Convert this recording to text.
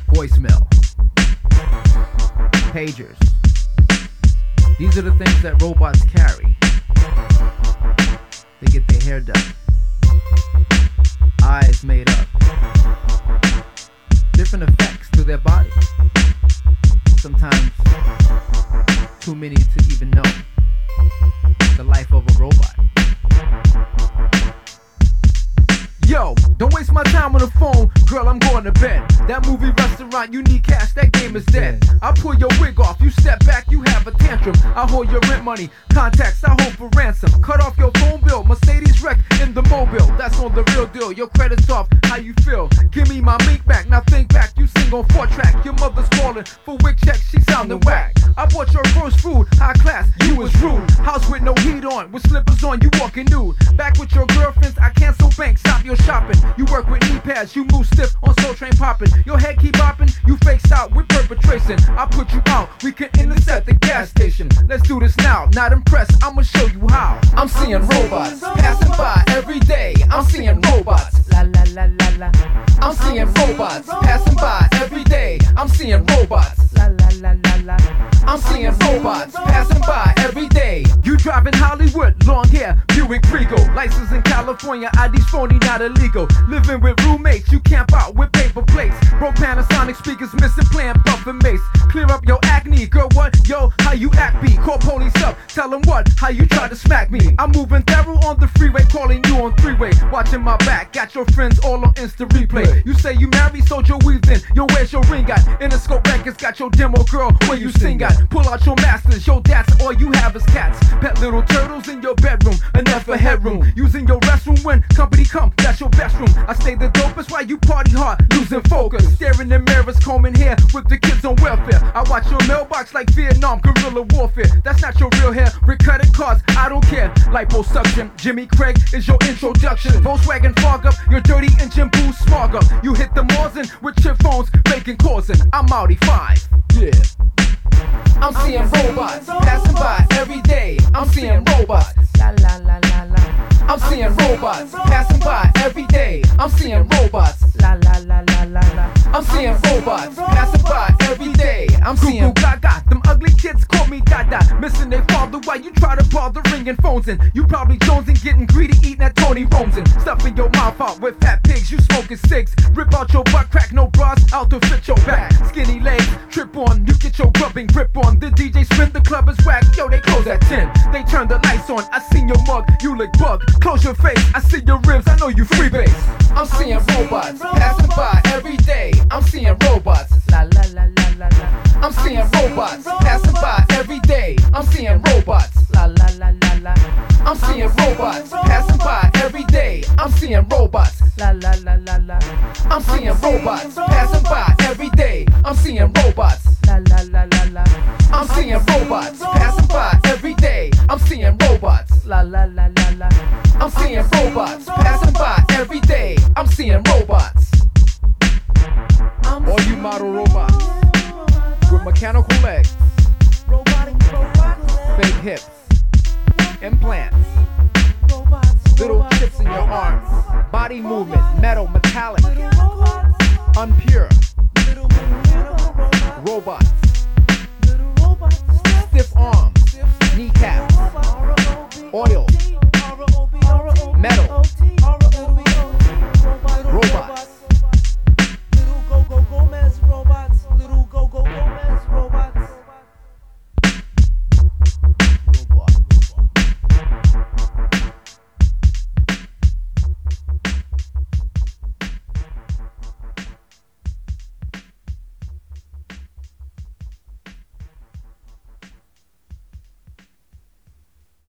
voicemail, pagers. These are the things that robots carry. They get their hair done, eyes made up, different effects to their body. Sometimes too many to even know the life of a robot. Yo, don't waste my time on the phone, girl, I'm going to bed. That movie restaurant, you need cash, that game is dead. I pull your wig off, you step back, you have a tantrum. I hold your rent money, contacts, I hold for ransom. Cut off your phone bill, Mercedes wreck in the mobile. That's on the real deal, your credit's off, how you feel? Give me my mink back, now think back, you sing on 4-track. Your mother's calling for wig check, she sounding whack. I bought your first food, high class, you was rude. House with no heat on, with slippers on, you walking nude. Back with your girlfriends, I cancel bank, stop your shopping. You work with knee pads, you move stiff on Soul Train popping. Your head keep bopping, you faked out with perpetration. I put you out, we can intercept the gas station. Let's do this now, not impressed, I'ma show you how. I'm seeing robots passing by every day. I'm seeing robots, la la la la la. I'm seeing robots passing by every day. I'm seeing robots, la la la la la. I'm seeing robots passing by every day. You driving Hollywood, long hair, Buick Regal. License in California, ID's phony, not illegal. Living with roommates, you camp out with paper plates. Broke Panasonic speakers, missing plan, puffin' mace. Clear up your acne, girl, what? Yo, how you act be? Call police up, tell them what? How you try to smack me? I'm moving thorough on the freeway, calling you on three-way. Watching my back, got your friends all on Insta replay. You say you married, sold your weave in. Yo, where's your ring at? Interscope Records got your demo, girl, where you sing at? Pull out your masters, yo, that's all you have is cats. Pet little turtles in your bedroom, enough for headroom. Using your restroom when company come, that's your best room. I stay the dopest while you party hard, losing focus. Staring in mirrors, combing hair with the kids on welfare. I watch your mailbox like Vietnam, guerrilla warfare. That's not your real hair, with credit cards, I don't care. Liposuction, Jimmy Craig is your introduction. Volkswagen fog up, your dirty engine boost smog up. You hit the Morsin with chip phones, making calls and I'm Audi 5, yeah. I'm seeing robots passing by every day. I'm seeing robots, la la la la la. I'm seeing robots passing by every day. I'm seeing robots, la la la la la la. I'm seeing robots passing by every day. I'm seeing gaga. Them ugly kids call me Dada. Missing their father while you try to bother ringing phones in. You probably jonesing, getting greedy, eating at Tony Rome's. Stuffing your mouth out with fat pigs. You smoking cigs. Rip out your butt crack, no bras out to fit your back. Skinny legs, trip on. You get your grubbing grip on. The DJ spin, the club is whack. Yo, they close at 10. They turn the lights on. I seen your mug, you look bug. Close your face, I see your ribs, I know you freebase. I'm seeing robots passing by every day. I'm seeing robots, la la la la la la. I'm seeing robots passing by every day. I'm seeing robots, la la la la la. I'm seeing robots passing by every day. I'm seeing robots, la la la la la. I'm seeing robots passing by every day. I'm seeing robots, la la la la la. I'm seeing robots passing by every day. I'm seeing robots, la la la la la. I'm seeing robots passing by every day. I'm seeing robots. All you model robots with mechanical legs, fake hips, implants, little chips in your arms, body movement, metal, metallic, unpure.